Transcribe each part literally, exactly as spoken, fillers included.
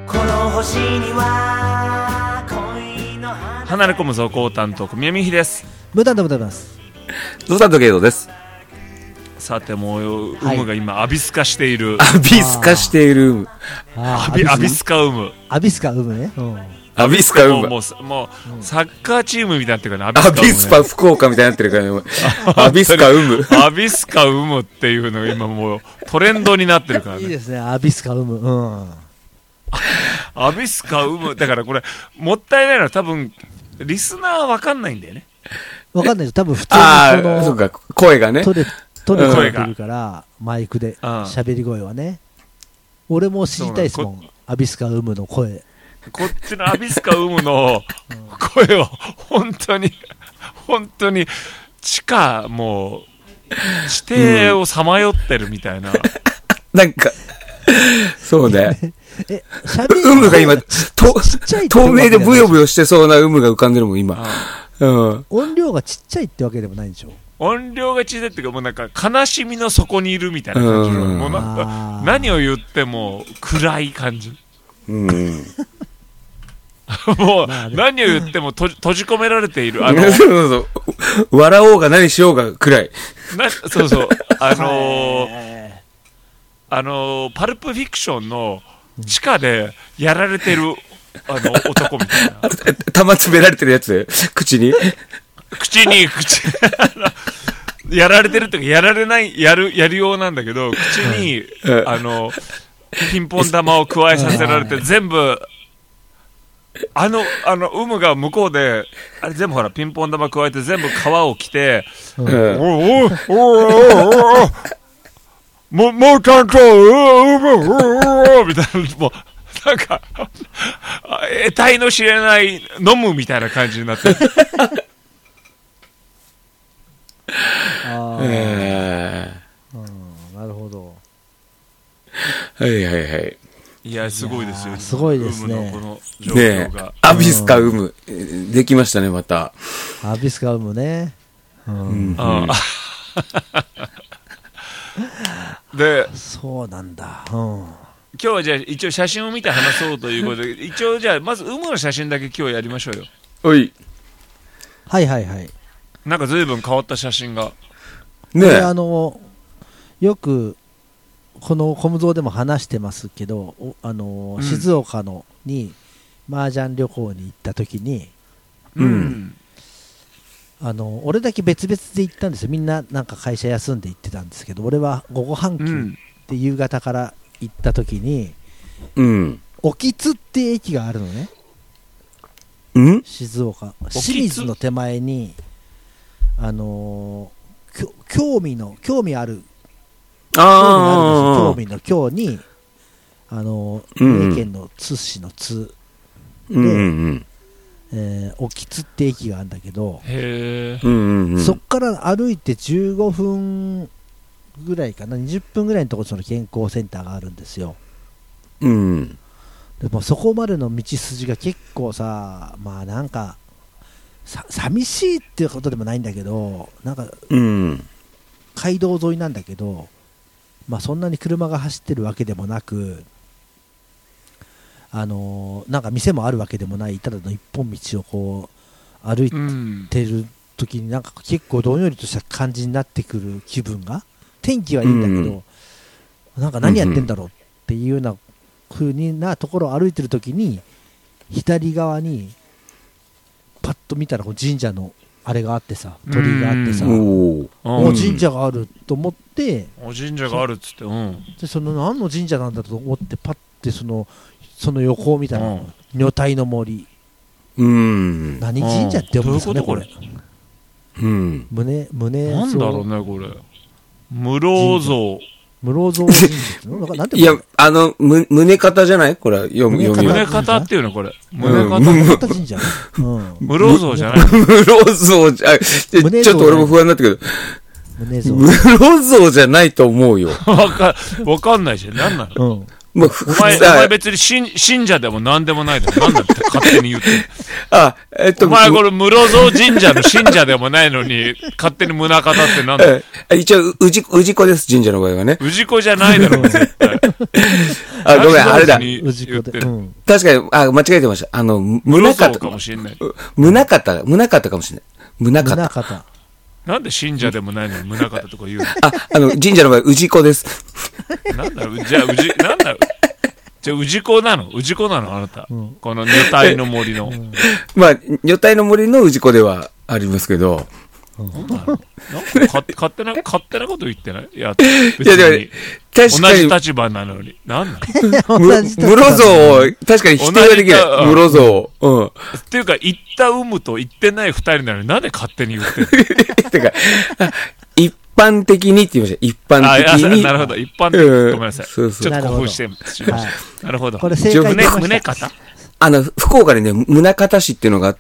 この星には恋の花離れ込むぞ高担当小宮美秀です。 無駄でございます。 ゾウタンとゲイドです。 さてもうはいウムが今アビス化している、 アビス化している。 アビアビス化ウムアビスカウムね、うん、 アビスカウム。 もうもう、もうサッカーチームみたいになってるからね。 アビスパ福岡みたいになってるからね。アビスカウム。 アビスカウムっていうのが今もうトレンドになってるからね。 いいですね、アビスカウム、うん、 アビスカウムだからこれもったいないのは多分リスナーは分かんないんだよね。 わかんないです。多分普通にああ、 このそうか、声がね。 取れ取れ声がてるからマイクで喋り声はね。俺も知りたいですもん。アビスカウムの声。 こっちのアビスカウムの声を本当に本当に地下もう地底をさまよってるみたいな、うん、 なんかそうね。 え、喋りウムが今と透明でブヨブヨしてそうなウムが浮かんでるもん今。うん、 音量がちっちゃいってわけでもないんでしょ。 音量が小さいっていうかもうなんか悲しみの底にいるみたいな感じの、うん、もうなんか何を言っても暗い感じ。うんもう何を言ってもと閉じ込められている。あのそうそうそう笑おうが何しようが暗い。 なそうそうあのー、あのー、パルプフィクションの地下でやられてるあの男みたいな。 玉詰められてるやつ口に口に口やられてるっていうかやられないやるやるようなんだけど口に、うん、あのピンポン玉を加えさせられて全部あの、あの、ウムが向こうで、あれ全部ほら、ピンポン玉加えて全部皮を着て、うん、おおおおおもう、もうちゃんと、うむ、みたいな、もう、なんか、得体の知れない飲むみたいな感じになってる。 あえー、うん、なるほど。 はいはいはい。 いやすごいですよ。 すごいですね。 ウムのこの状況が、 ね、アビスカウム、うん、できましたねまた。 アビスカウムね。うん。うん、 あで、 そうなんだ。うん。 今日はじゃあ一応写真を見て話そうということで、一応じゃあまずウムの写真だけ今日やりましょうよ。 おい。 はいはいはい。 なんか随分変わった写真が。 ねえ。あのよく。このコムゾーでも話してますけど、あのーうん、静岡のに麻雀旅行に行った時に、うん、あの俺だけ別々で行ったんですよ。みんななんか会社休んで行ってたんですけど、俺は午後半休で夕方から行った時に、うん、興津って駅があるのね、うん、静岡清水の手前にあのー、興味の興味ある興味の興にあの三重県の津市の津で、うんうんえー、興津って駅があるんだけど、へー、うんうんうん、そっから歩いてじゅうごふんぐらいかな、にじゅっぷんぐらいのところにその健康センターがあるんですよ、うん、でもそこまでの道筋が結構さ、まあなんかさ寂しいっていうことでもないんだけど、なんか、うん、街道沿いなんだけど、まあ、そんなに車が走ってるわけでもなく、あのー、なんか店もあるわけでもない、ただの一本道をこう歩いてる時になんか結構どんよりとした感じになってくる気分が、天気はいいんだけど、うん、なんか何やってんだろうっていうような風なところを歩いてる時に左側にパッと見たら神社のあれがあってさ、鳥居があってさ、おお神社があると思って、 お神社があるっつって、うん、 でその何の神社なんだと思ってパッてそのその横を見たら、うん、女体の森、うん、何神社って読むんですかね、これ、うん、胸胸なんだろうねこれ、無老像無老像神社なんていやあのむ胸方じゃないこれ、読む読む胸方っていうのこれ、胸方、 うん、胸方神社、うん、 無老像じゃない無老像じゃちょっと俺も不安になったけど、無老像じゃないと思うよ。 わかわかんないし、なんなの、 うん、 もう、ふお前、お前別に信信者でも何でもないだろ。なんだって勝手に言ってる。 あ、えっと、 お前これ室蔵神社の信者でもないのに、勝手に宗方ってなんだよ。 一応、うじ、氏子です、神社の場合はね。 氏子じゃないだろ、絶対。 あ、ごめん、あれだ。 氏子で。うん、 確かに、あ、間違えてました。あの、宗方かもしれない。宗方、宗方かもしれない。宗方。 宗方。 なんで信者でもないのに宗方とか言うの？ あ、あの、神社の場合、氏子です。 なんだろう、じゃあ、うじ、なんだろう。じゃあ、氏子なの氏子なのあなた。うん、この女体の森の。うん、 まあ、女体の森の氏子ではありますけど。 なんだろう。なんか勝手な、勝手なこと言ってないいや、別いやでもに。同じ立場なのに。なんなの室蔵を、確かに否定はできない。室蔵を。うん。 っていうか、言った有無と言ってない二人なのになんで勝手に言ってるのてか、一般的にって言いました。一般的に。 なるほど。一般的に。ごめんなさい。そうそうちょっと興奮してしました。なるほど。 これ正解ね。宗方あの、福岡にね、宗像市っていうのがあって、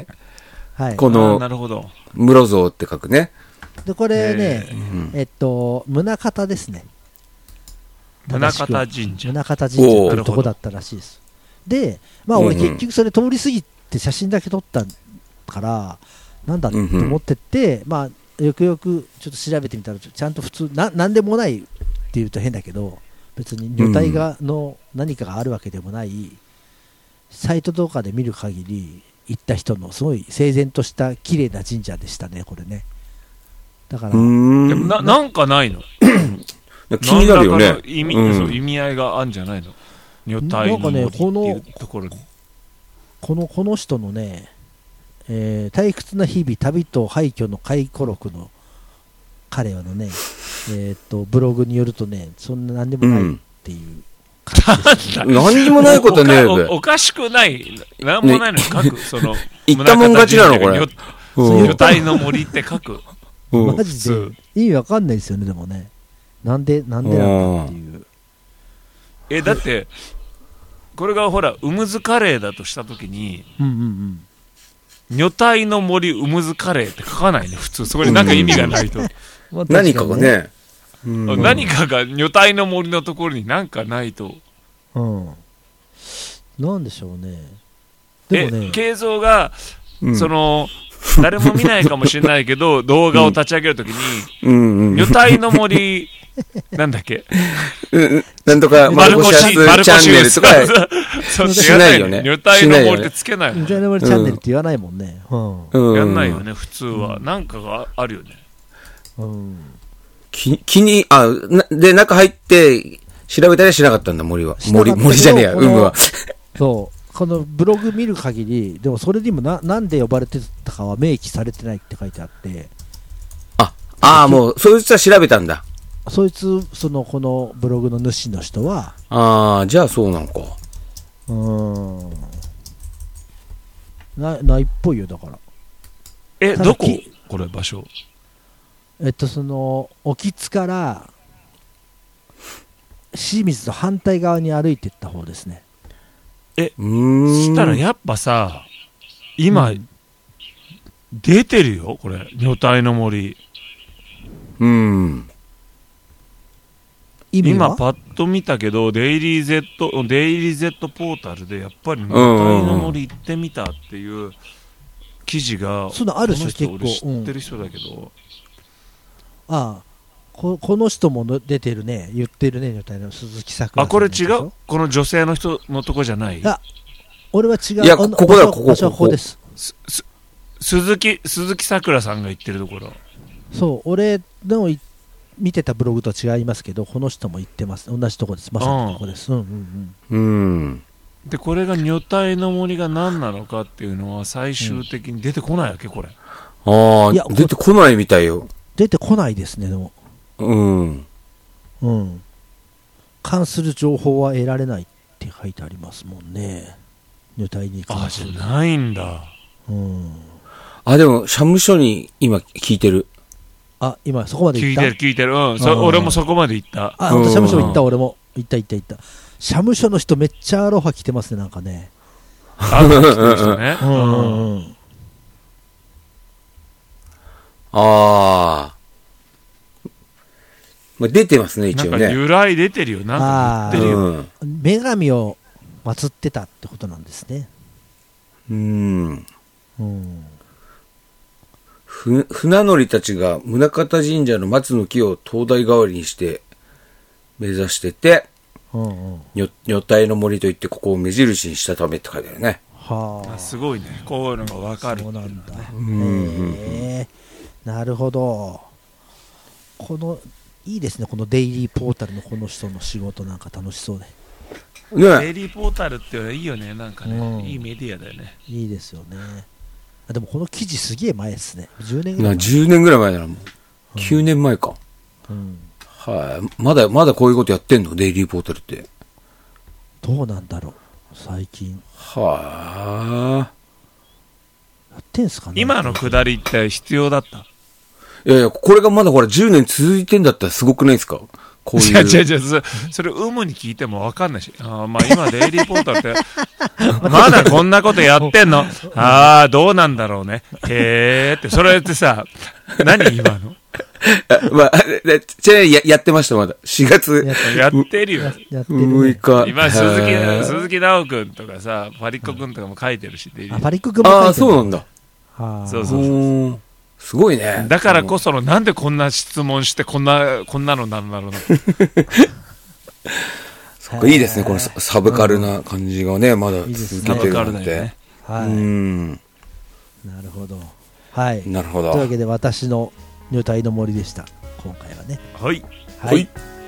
はい。 この、 なるほど。 室蔵って書くね。 で、これね、えっと、宗像ですね。 宗像神社。 宗像神社っていうとこだったらしいです。で、まあ俺結局それ通り過ぎて写真だけ撮ったから、なんだと思ってて、まあ、よくよくちょっと調べてみたら、ちゃんと普通、な、なんでもないって言うと変だけど、別に女体がの何かがあるわけでもない、サイトとかで見る限り、行った人のすごい整然とした綺麗な神社でしたね、これね。だから、でもな、なんかないの気になるよね。 意味、うん、そう意味合いがあるんじゃないの女体の森っていうところに。 この、この人のね、えー、退屈な日々、旅と廃墟の回顧録の彼のね、えー、っと、ブログによるとね、そんな何でもないっていう。うん何にもないことねえべ。おかしくない。何もないのに書く。その、 言ったもん勝ちなのこれ。 女体の森って書く。 マジで意味わかんないですよね、でもね。なんで、なんでなんだっていう。 え、だって、これがほら、ウムズカレーだとしたときに、 うんうんうん。 女体の森ウムズカレーって書かないね、普通。そこになんか意味がないと。 何かがね。 うん、何かが女体の森のところに何かないと。 うん。なんでしょうね。でもね。 え、慶三が、うん、その、誰も見ないかもしれないけど、動画を立ち上げるときに、うんうんうん、女体の森、なんだっけ、 うん、なんとか、マルコシュチャンネルとか、 そうしないよね。女体の森ってつけないもん。 女体の森チャンネルって言わないもんね。 うん。やんないよね、普通は。なんかがあるよね。 うん。 気, 気に、あ、で、中入って、調べたりはしなかったんだ、森は。森、森じゃねえや、海は。 そう。このブログ見る限り、でもそれにもな、なんで呼ばれてたかは明記されてないって書いてあって。 あ、ああ、もう、そいつは調べたんだ。 そいつ、その、このブログの主の人は。 ああ、じゃあそうなのか。 うーん。な、ないっぽいよ、だから。 え、どここれ、場所。 えっと、その、沖津から、清水と反対側に歩いていった方ですね。 え、そしたらやっぱさ、今、うん、出てるよ、これ、女体の森。 うん。 今パッと見たけど、デイリー Z、デイリー Z ポータルでやっぱり女体の森行ってみたっていう記事が、 そのある種結構俺知ってる人だけど、 ああこ、この人も出てるね、言ってるね、女体の鈴木さくら。 あ、これ違う？この女性の人のとこじゃない？ あ、俺は違う。 いや、ここだ、ここ、 場所はここです。 す、す、鈴木、鈴木さくらさんが言ってるところ。 そう、俺の見てたブログと違いますけど、この人も言ってます。同じとこです。まさにここです。うんうんうん。うん。 で、これが女体の森が何なのかっていうのは最終的に出てこないわけ、これ。 ああ、出てこないみたいよ。 出てこないですね、でも。 うん。 うん。関する情報は得られないって書いてありますもんね。女体に関する。 あ、じゃないんだ。 うん。 あ、でも、社務所に今聞いてる。 あ、今そこまで行った。 聞いてる、聞いてる。うん。そ俺もそこまで行った。 あ、社務所行った、俺も。行った、行った、行った。社務所の人めっちゃアロハ着てますね、なんかね。 アロハ着てる人ね。 うんうんうん。 ああ。 まあ、出てますね、一応ね。 なんか由来出てるよ。なんか言ってるよ。 うん。 女神を祀ってたってことなんですね。 うん。 うん。 ふ船乗りたちが宗像神社の松の木を灯台代わりにして目指してて、 うんうん。 女女体の森といってここを目印にしたためって書いてあるね。 はあ。 あすごいね。こういうのがわかる。 そうなんだ。 んへえ。なるほど。この、いいですね。このデイリーポータルのこの人の仕事なんか楽しそうで。 デねイリーポータルっていいよね。なんかね、 うんいいメディアだよね。 いいですよね。あでもこの記事すげえ前ですね。じゅうねんぐらいな前。 じゅうねんぐらい前ならもう。きゅうねんまえか。 うん。 はい。まだ、まだこういうことやってんのデイリーポータルって。 どうなんだろう。最近。 はやってんすかね。 今のくだりって必要だった。 あ。いやいや、これがまだほらじゅうねん続いてんだったらすごくないですかこういう。 違う違う違う、そそれ、有無に聞いてもわかんないし。あまあ今、デイリーポータルって、まだこんなことやってんのああ、どうなんだろうね。へーって、それってさ、何今のまあ、でちなみにややってました、まだ。しがつやってるよ。 やってる、 むいね。 か。 今、鈴木、 へー鈴木直くんとかさ、パリッコくんとかも書いてるし、デイリーあ、パリック君も書いてる。 ああ、そうなんだ。 はあ。 そうそううーんすごいね。 だからこその、なんでこんな質問して、こんな、こんなのなんだろうな。 そっかいいですね、このササブカルな感じがね、まだいいですね続けてるなんてサブカルだよね。 はい。 うーん。 なるほど。はい。 なるほど。 というわけで私の女体の森でした。今回はね。 はい。 はい。 はい